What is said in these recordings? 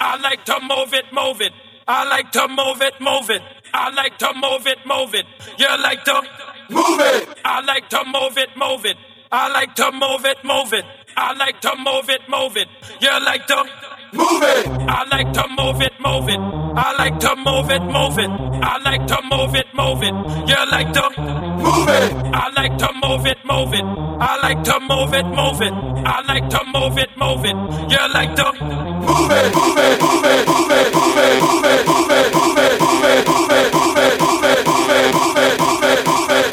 I like to move it, move it. I like to move it, move it. I like to move it, move it. You like to Move it! I like to move it, move it. I like to move it, move it. I like to move it, move it. You like to Move it! I like to move it, move it. I like to move it, move it. I like to move it, move it. You like to Move it! I like to move it, move it. I like to move it, move it. I like to move it, move it. You like to Move it! Move it! Move it! Move it! Move it! Move it! Move it! Move it! Move it! Move it! Move it! Move it! Move it! Move it! Move it! Move it!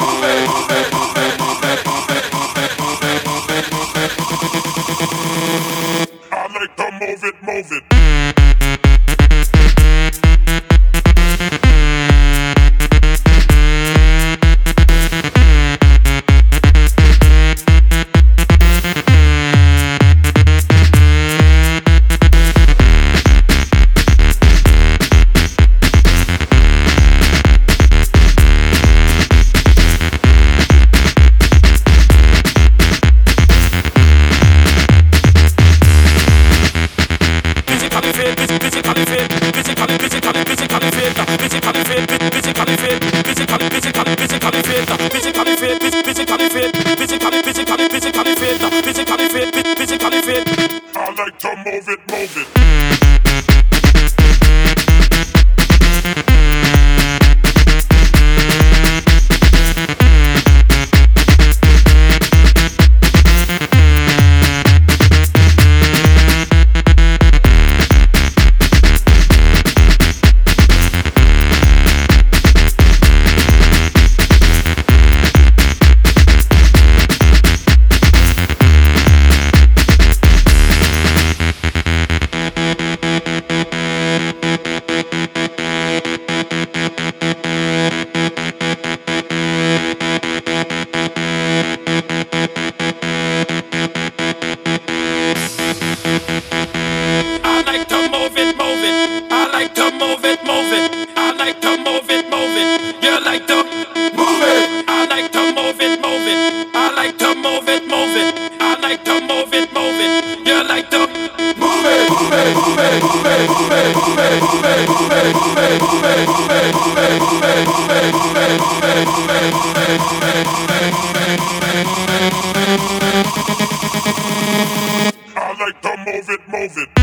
I like to move it, move it. I like to move it, move it. I like to move it, move it.